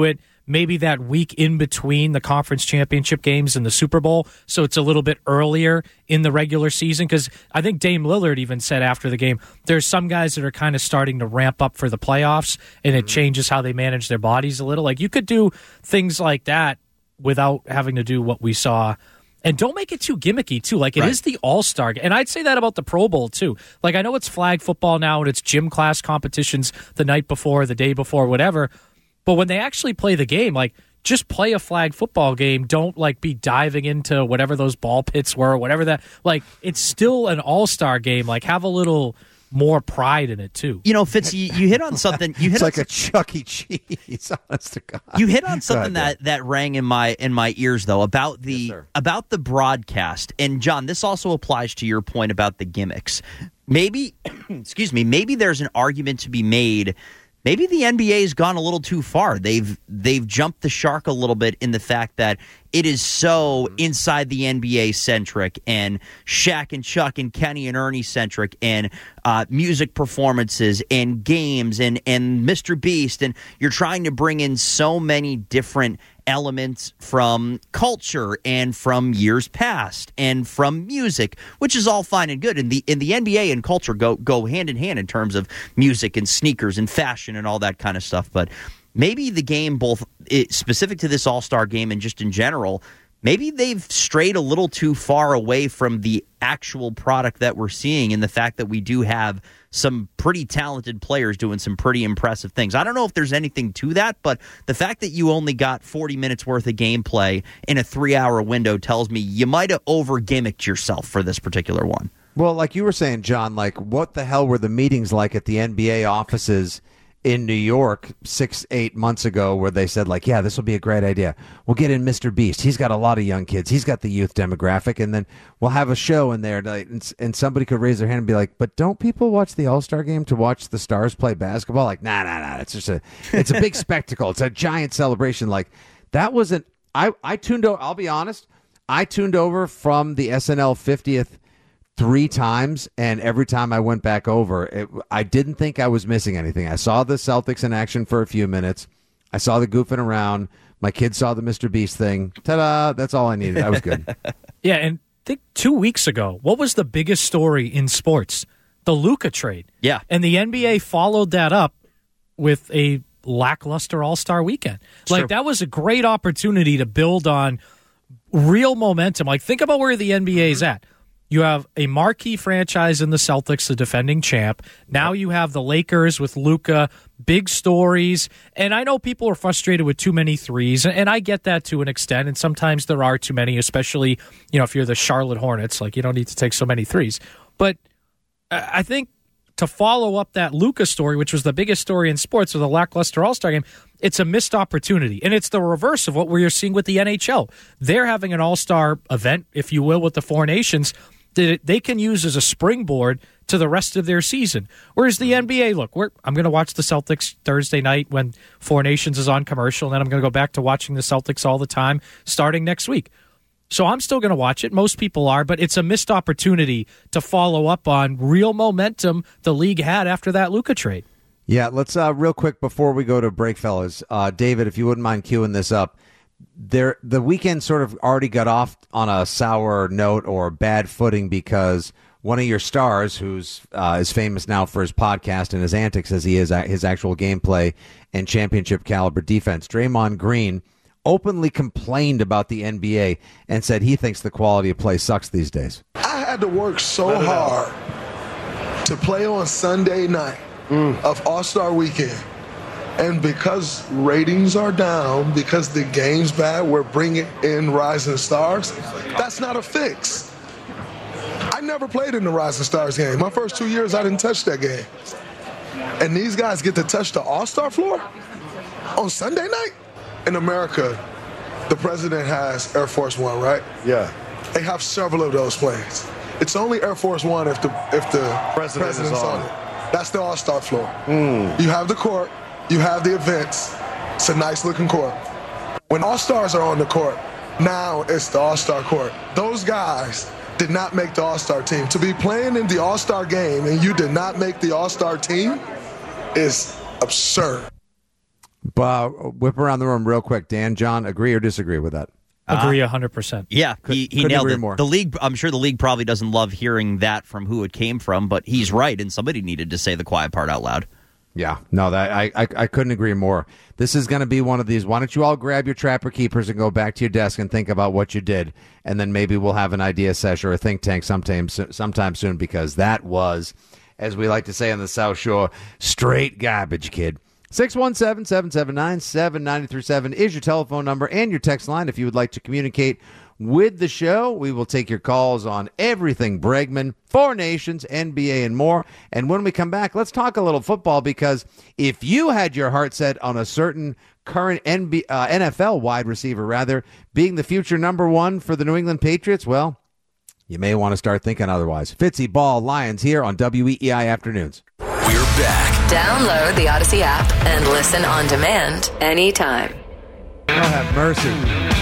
maybe that week in between the conference championship games and the Super Bowl, so it's a little bit earlier in the regular season. Because I think Dame Lillard even said after the game, there's some guys that are kind of starting to ramp up for the playoffs, and it changes how they manage their bodies a little. Like, you could do things like that without having to do what we saw. And don't make it too gimmicky, too. Like, it right. is the All-Star. And I'd say that about the Pro Bowl, too. Like, I know it's flag football now, and it's gym class competitions the night before, the day before, whatever. But when they actually play the game, like, just play a flag football game. Don't, like, be diving into whatever those ball pits were, whatever that. Like, it's still an all-star game. Like, have a little more pride in it, too. You know, Fitz, you, you hit on something. You hit it's on like a Chuck E. Cheese, honest to God. You hit on something ahead, that, that rang in my in my ears, though, about the yes, about the broadcast. And, John, this also applies to your point about the gimmicks. Maybe, excuse me, maybe there's an argument to be made. Maybe the N B A has gone a little too far. They've they've jumped the shark a little bit in the fact that it is so inside the N B A centric and Shaq and Chuck and Kenny and Ernie centric and uh, music performances and games and, and Mister Beast. And you're trying to bring in so many different elements from culture and from years past and from music, which is all fine and good. And the in the N B A and culture go go hand in hand in terms of music and sneakers and fashion and all that kind of stuff. But maybe the game, both it, specific to this All-Star game and just in general, maybe they've strayed a little too far away from the actual product that we're seeing and the fact that we do have some pretty talented players doing some pretty impressive things. I don't know if there's anything to that, but the fact that you only got forty minutes worth of gameplay in a three-hour window tells me you might have over-gimmicked yourself for this particular one. Well, like you were saying, John, like what the hell were the meetings like at the N B A offices in New York six, eight months ago where they said, like, yeah, this will be a great idea. We'll get in Mister Beast. He's got a lot of young kids. He's got the youth demographic. And then we'll have a show in there. And, and somebody could raise their hand and be like, but don't people watch the All-Star game to watch the stars play basketball? Like, nah, nah, nah. It's just a, it's a big spectacle. It's a giant celebration. Like, that wasn't, I, I tuned over, I'll be honest, I tuned over from the S N L fiftieth three times, and every time I went back over, it, I didn't think I was missing anything. I saw the Celtics in action for a few minutes. I saw the goofing around. My kids saw the Mister Beast thing. Ta-da! That's all I needed. That was good. Yeah, and I think two weeks ago, what was the biggest story in sports? The Luka trade. Yeah. And the N B A followed that up with a lackluster All-Star weekend. Like, that was a great opportunity to build on real momentum. Like, think about where the N B A is at. You have a marquee franchise in the Celtics, the defending champ. Now you have the Lakers with Luka, big stories. And I know people are frustrated with too many threes, and I get that to an extent. And sometimes there are too many, especially, you know, if you're the Charlotte Hornets, like, you don't need to take so many threes. But I think to follow up that Luka story, which was the biggest story in sports with a lackluster All-Star game, it's a missed opportunity. And it's the reverse of what we're seeing with the N H L. They're having an All-Star event, if you will, with the Four Nations that they can use as a springboard to the rest of their season. Whereas the N B A, look, we're, I'm going to watch the Celtics Thursday night when Four Nations is on commercial, and then I'm going to go back to watching the Celtics all the time starting next week. So I'm still going to watch it. Most people are, but it's a missed opportunity to follow up on real momentum the league had after that Luka trade. Yeah, let's uh, real quick before we go to break, fellas. Uh, David, if you wouldn't mind queuing this up. There, the weekend sort of already got off on a sour note or bad footing because one of your stars, who's uh, is famous now for his podcast and his antics as he is his actual gameplay and championship caliber defense, Draymond Green, openly complained about the N B A and said he thinks the quality of play sucks these days. I had to work so hard to play on Sunday night mm. of All-Star Weekend. And because ratings are down, because the game's bad, we're bringing in rising stars. That's not a fix. I never played in the Rising Stars game. My first two years, I didn't touch that game. And these guys get to touch the All-Star floor on Sunday night? In America, the president has Air Force One, right? Yeah. They have several of those planes. It's only Air Force One if the if the President president's on on it. That's the All-Star floor. Mm. You have the court. You have the events. It's a nice-looking court. When All-Stars are on the court, now it's the All-Star court. Those guys did not make the All-Star team. To be playing in the All-Star game and you did not make the All-Star team is absurd. But whip around the room real quick. Dan, John, agree or disagree with that? Agree one hundred percent. Yeah, Could, he, he couldn't nailed agree it. more. The league, I'm sure the league probably doesn't love hearing that from who it came from, but he's right, and somebody needed to say the quiet part out loud. Yeah, no, that I, I, I couldn't agree more. This is going to be one of these. Why don't you all grab your Trapper Keepers and go back to your desk and think about what you did, and then maybe we'll have an idea session or a think tank sometime, sometime soon, because that was, as we like to say on the South Shore, straight garbage, kid. six one seven, seven seven nine, seven nine three seven is your telephone number and your text line if you would like to communicate with the show. We will take your calls on everything Bregman, Four Nations, N B A, and more. And when we come back, let's talk a little football, because if you had your heart set on a certain current N B A, uh, N F L wide receiver, rather, being the future number one for the New England Patriots, well, you may want to start thinking otherwise. Fitzy, Ball, Lions here on W E E I Afternoons. We're back. Download the Odyssey app and listen on demand anytime. God have mercy.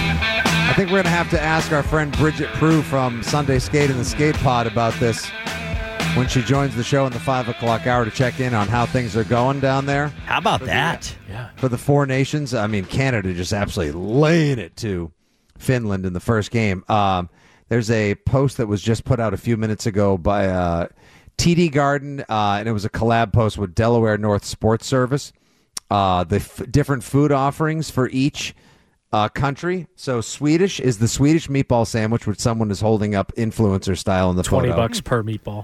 I think we're going to have to ask our friend Bridget Prue from Sunday Skate and the Skate Pod about this when she joins the show in the five o'clock hour to check in on how things are going down there. How about that? Yeah. For the Four Nations. I mean, Canada just absolutely laying it to Finland in the first game. Um, there's a post that was just put out a few minutes ago by uh, T D Garden, uh, and it was a collab post with Delaware North Sports Service. Uh, the f- different food offerings for each uh, country. So Swedish is the Swedish meatball sandwich, which someone is holding up influencer style in the twenty photo. bucks per meatball.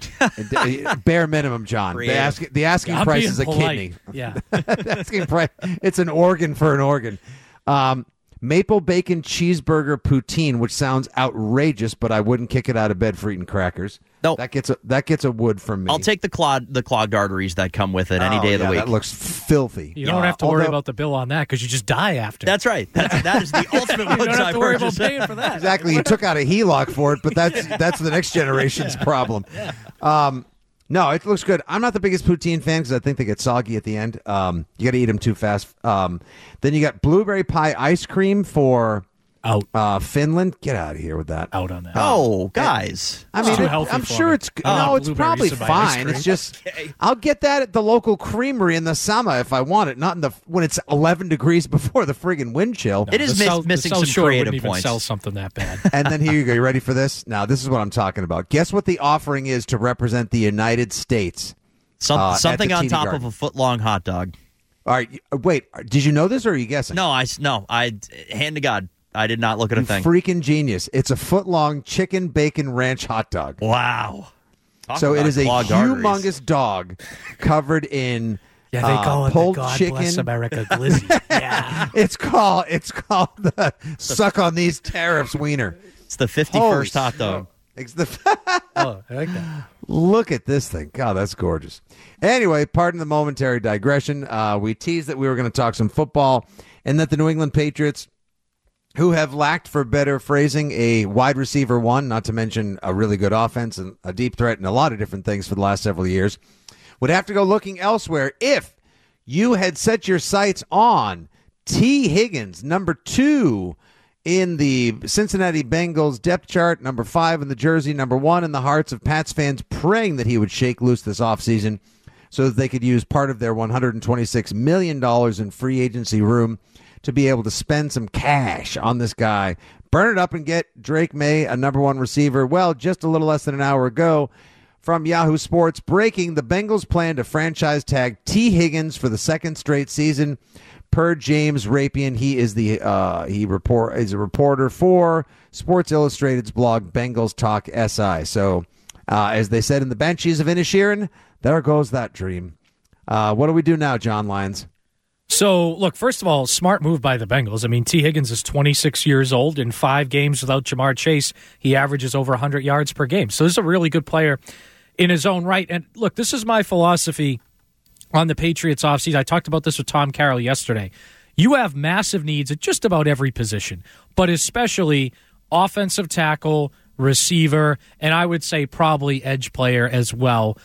Bare minimum, John. The, ask, the asking I'm price being is a polite. kidney. Yeah. The asking price. It's an organ for an organ. Um, maple bacon cheeseburger poutine, which sounds outrageous, but I wouldn't kick it out of bed for eating crackers. Nope. That gets a that gets a wood from me. I'll take the clog, the clogged arteries that come with it any Oh, day of the yeah, week. That looks filthy. You don't Uh, have to worry although- about the bill on that because you just die after. That's right. That's, that is the ultimate You one don't have time to worry about purchase. paying for that. Exactly. You took out a H E L O C for it, but that's that's the next generation's problem. Um, no, it looks good. I'm not the biggest poutine fan because I think they get soggy at the end. Um, you got to eat them too fast. Um, then you got blueberry pie ice cream for out uh, Finland. Get out of here with that. Out on that. Oh, guys. I mean, It's too it- healthy I'm for sure me. it's I no, love it's blueberries probably in my ice fine. cream. It's just I'll get that at the local creamery in the summer if I want it, not in the when it's eleven degrees before the friggin' wind chill. It is The miss- South- the missing South some Shore creative wouldn't even points. sell something that bad. And then here you go. You ready for this? Now, this is what I'm talking about. Guess what the offering is to represent the United States? Some, uh, at something the on T D top Garden. of a foot long hot dog. All right. y- Wait. Did you know this, or are you guessing? No, I s- no. I hand to God, I did not look at a You thing. freaking genius! It's a foot long chicken bacon ranch hot dog. Wow. Talk So it about is a clogged arteries. humongous dog covered in Yeah, they uh, call it pulled the God chicken. Bless America glizzy. Yeah. It's called it's called the suck on these tariffs wiener. It's the fifty-first Holy hot dog. It's the Oh, I like that. Look at this thing. God, that's gorgeous. Anyway, pardon the momentary digression. Uh, we teased that we were going to talk some football and that the New England Patriots, who have lacked, for better phrasing, a wide receiver one, not to mention a really good offense and a deep threat and a lot of different things for the last several years, would have to go looking elsewhere if you had set your sights on T. Higgins, number two in the Cincinnati Bengals depth chart, number five in the jersey, number one in the hearts of Pats fans, praying that he would shake loose this offseason so that they could use part of their one hundred twenty-six million dollars in free agency room to be able to spend some cash on this guy, burn it up and get Drake May, a number one receiver. Well, just a little less than an hour ago, from Yahoo Sports, breaking, the Bengals plan to franchise tag T. Higgins for the second straight season. Per James Rapien, he is the uh, he report is a reporter for Sports Illustrated's blog Bengals Talk S I. So, uh, as they said in the Banshees of Inisherin, there goes that dream. Uh, what do we do now, John Lyons? So, look, first of all, smart move by the Bengals. I mean, T. Higgins is twenty-six years old. In five games without Jamar Chase, he averages over one hundred yards per game. So this is a really good player in his own right. And look, this is my philosophy on the Patriots offseason. I talked about this with Tom Carroll yesterday. You have massive needs at just about every position, but especially offensive tackle, receiver, and I would say probably edge player as well.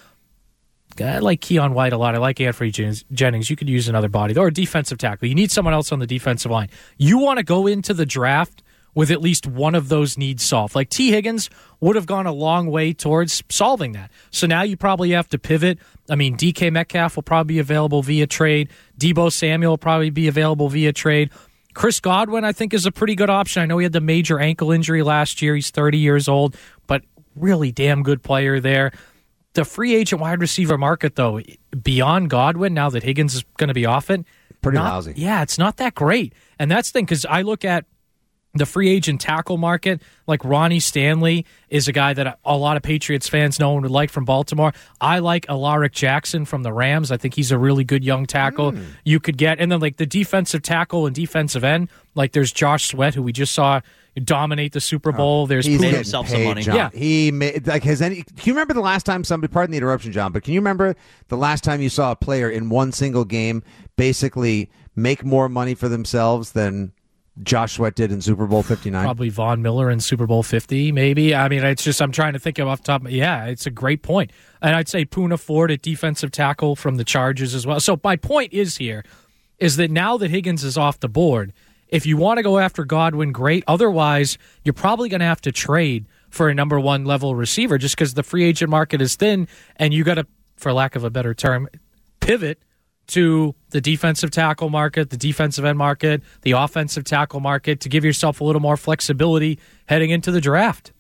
I like Keon White a lot. I like Anthony Jennings. You could use another body, or a defensive tackle. You need someone else on the defensive line. You want to go into the draft with at least one of those needs solved. Like T. Higgins would have gone a long way towards solving that. So now you probably have to pivot. I mean, D K Metcalf will probably be available via trade. Deebo Samuel will probably be available via trade. Chris Godwin, I think, is a pretty good option. I know he had the major ankle injury last year. He's thirty years old, but really damn good player there. The free agent wide receiver market, though, beyond Godwin, now that Higgins is going to be off it, pretty not, lousy. Yeah, it's not that great. And that's the thing, because I look at the free agent tackle market, like Ronnie Stanley is a guy that a lot of Patriots fans know and would like from Baltimore. I like Alaric Jackson from the Rams. I think he's a really good young tackle mm. you could get. And then like the defensive tackle and defensive end, like there's Josh Sweat, who we just saw dominate the Super Bowl. Oh, there's he's made himself some money. John. Yeah, he made like has any. Can you remember the last time somebody? Pardon the interruption, John, but can you remember the last time you saw a player in one single game basically make more money for themselves than Josh Sweat did in Super Bowl fifty-nine? Probably Von Miller in Super Bowl fifty, maybe. I mean, it's just I'm trying to think of off the top. Yeah, it's a great point, and I'd say Poona Ford at defensive tackle from the Chargers as well. So my point is here is that now that Higgins is off the board, if you want to go after Godwin, great. Otherwise, you're probably going to have to trade for a number one level receiver just because the free agent market is thin, and you got to, for lack of a better term, pivot to the defensive tackle market, the defensive end market, the offensive tackle market to give yourself a little more flexibility heading into the draft.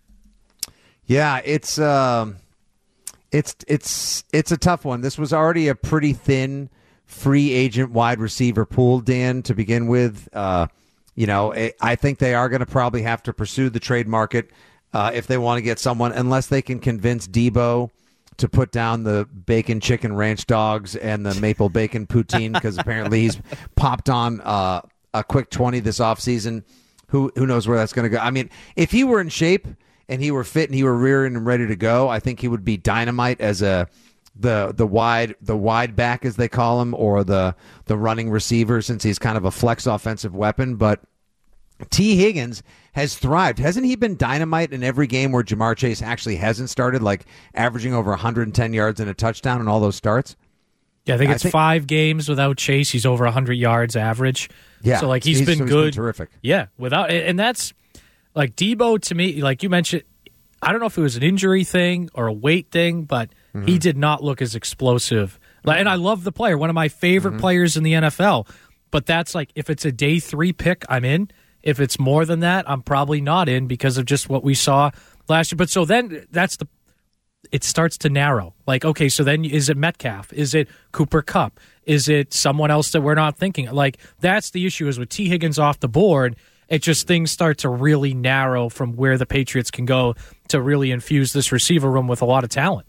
Yeah, it's um, it's it's it's a tough one. This was already a pretty thin free agent wide receiver pool, Dan, to begin with. Uh, you know, I think they are going to probably have to pursue the trade market uh, if they want to get someone, unless they can convince Deebo to put down the bacon chicken ranch dogs and the maple bacon poutine, because apparently he's popped on uh, a quick twenty this offseason. Who who knows where that's going to go? I mean, if he were in shape and he were fit and he were rearing and ready to go, I think he would be dynamite as a the the wide the wide back, as they call him, or the the running receiver, since he's kind of a flex offensive weapon. But T. Higgins has thrived. Hasn't he been dynamite in every game where Jamar Chase actually hasn't started, like averaging over one hundred ten yards and a touchdown in all those starts? Yeah, I think it's I think, five games without Chase. He's over one hundred yards average. Yeah. So, like, he's, he's been so he's good. Been terrific. Yeah. without, And that's, like, Deebo, to me, like you mentioned, I don't know if it was an injury thing or a weight thing, but mm-hmm. he did not look as explosive. Like, and I love the player, one of my favorite mm-hmm. players in the N F L. But that's like, if it's a day three pick, I'm in. If it's more than that, I'm probably not in because of just what we saw last year. But so then that's the, it starts to narrow. Like, okay, so then is it Metcalf? Is it Cooper Kupp? Is it someone else that we're not thinking? Like, that's the issue, is with T. Higgins off the board, it just, things start to really narrow from where the Patriots can go to really infuse this receiver room with a lot of talent.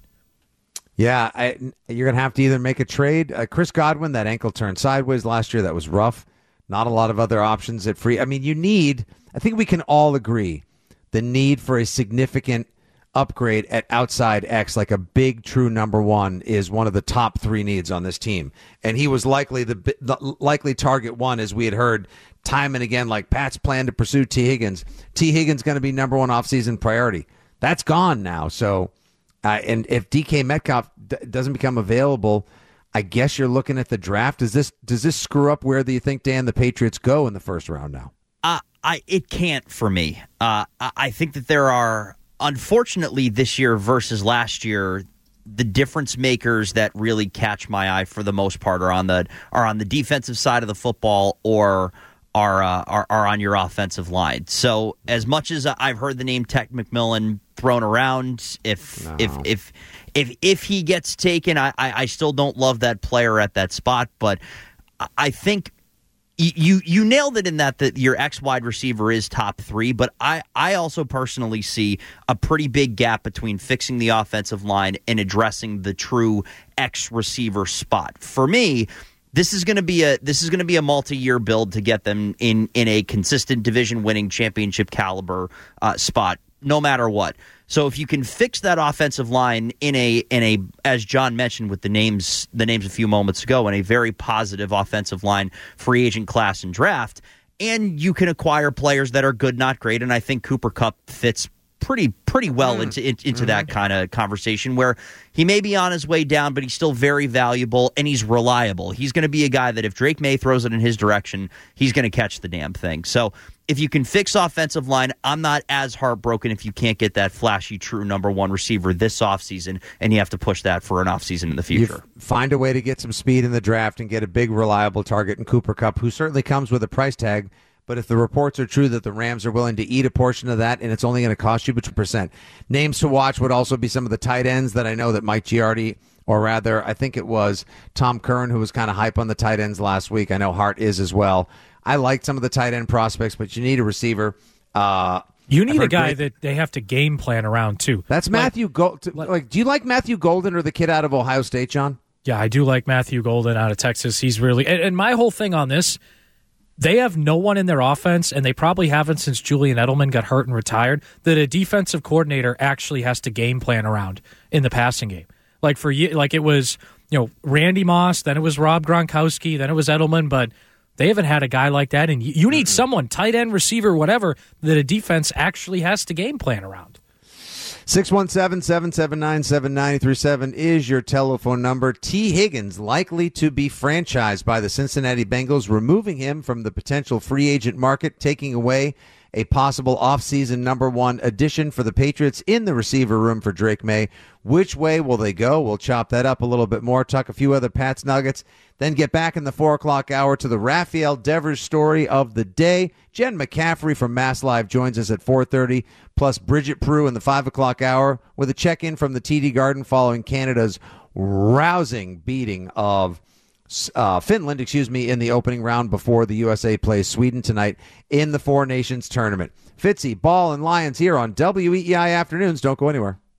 Yeah, I, you're going to have to either make a trade. Uh, Chris Godwin, that ankle turned sideways last year. That was rough. Not a lot of other options at free. I mean, you need, I think we can all agree, the need for a significant upgrade at outside X, like a big true number one, is one of the top three needs on this team. And he was likely the, the likely target one, as we had heard time and again, like Pat's plan to pursue T. Higgins. T. Higgins going to be number one offseason priority. That's gone now. So, uh, and if D K Metcalf d- doesn't become available, I guess you're looking at the draft. Does this does this screw up where do you think, Dan, the Patriots go in the first round now? Uh, I it can't for me. Uh, I think that there are, unfortunately, this year versus last year, the difference makers that really catch my eye for the most part are on the are on the defensive side of the football or are uh, are, are on your offensive line. So as much as I've heard the name Tech McMillan thrown around, if no. if if if if he gets taken, I, I I still don't love that player at that spot. But I think you you nailed it in that that your X wide receiver is top three. But I I also personally see a pretty big gap between fixing the offensive line and addressing the true X receiver spot. For me, This is going to be a this is going to be a multi-year build to get them in in a consistent division-winning championship caliber uh, spot, no matter what. So if you can fix that offensive line in a in a as John mentioned with the names the names a few moments ago, in a very positive offensive line free agent class and draft, and you can acquire players that are good, not great, and I think Cooper Kupp fits pretty pretty well mm. into into mm-hmm. that kind of conversation where he may be on his way down, but he's still very valuable and he's reliable. He's going to be a guy that if Drake May throws it in his direction, he's going to catch the damn thing. So if you can fix offensive line, I'm not as heartbroken if you can't get that flashy, true number one receiver this offseason, and you have to push that for an offseason in the future. You find a way to get some speed in the draft and get a big, reliable target in Cooper Kupp, who certainly comes with a price tag. But if the reports are true that the Rams are willing to eat a portion of that, and it's only going to cost you between percent. Names to watch would also be some of the tight ends that I know that Mike Giardi, or rather, I think it was Tom Curran, who was kind of hype on the tight ends last week. I know Hart is as well. I like some of the tight end prospects, but you need a receiver. Uh, you need a guy great... that they have to game plan around, too. That's like, Matthew Golden. Like, do you like Matthew Golden or the kid out of Ohio State, John? Yeah, I do like Matthew Golden out of Texas. He's really... And, and my whole thing on this... They have no one in their offense, and they probably haven't since Julian Edelman got hurt and retired, that a defensive coordinator actually has to game plan around in the passing game. Like for like it was, you know, Randy Moss, then it was Rob Gronkowski, then it was Edelman, but they haven't had a guy like that. And you need someone, tight end, receiver, whatever, that a defense actually has to game plan around. six one seven, seven seven nine, seven nine three seven is your telephone number. T. Higgins likely to be franchised by the Cincinnati Bengals, removing him from the potential free agent market, taking away a possible offseason number one addition for the Patriots in the receiver room for Drake May. Which way will they go? We'll chop that up a little bit more, talk a few other Pats nuggets, then get back in the four o'clock hour to the Rafael Devers story of the day. Jen McCaffrey from Mass Live joins us at four thirty, plus Bridget Prue in the five o'clock hour with a check-in from the T D Garden following Canada's rousing beating of uh, Finland, excuse me, in the opening round before the U S A plays Sweden tonight in the Four Nations tournament. Fitzy, Ball, and Lions here on W E E I Afternoons. Don't go anywhere.